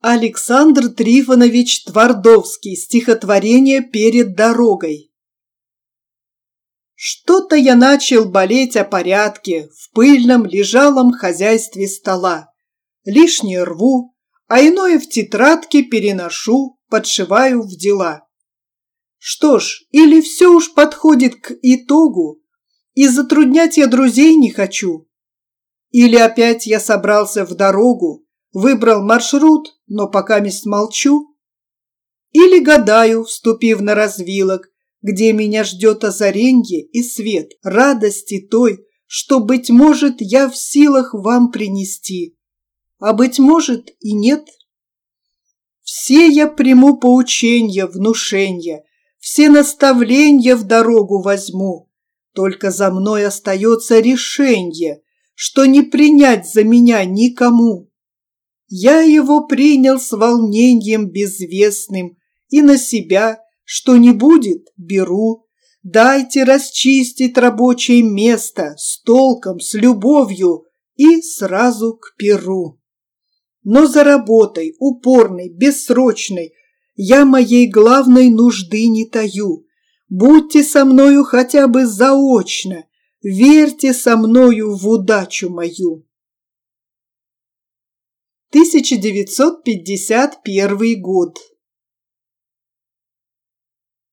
Александр Трифонович Твардовский. Стихотворение «Перед дорогой». Что-то я начал болеть о порядке в пыльном лежалом хозяйстве стола. Лишнее рву, а иное в тетрадке переношу, подшиваю в дела. Что ж, или все уж подходит к итогу, и затруднять я друзей не хочу, или опять я собрался в дорогу, выбрал маршрут, но покаместь молчу, или гадаю, вступив на развилок, где меня ждет озаренье и свет радости той, что, быть может, я в силах вам принести, а, быть может, и нет. Все я приму поученья, внушенья, все наставленья в дорогу возьму, только за мной остается решенье, что не принять за меня никому. Я его принял с волнением безвестным, и на себя, что не будет, беру. Дайте расчистить рабочее место с толком, с любовью и сразу к перу. Но за работой, упорной, бессрочной, я моей главной нужды не таю. Будьте со мною хотя бы заочно, верьте со мною в удачу мою. 1951 год.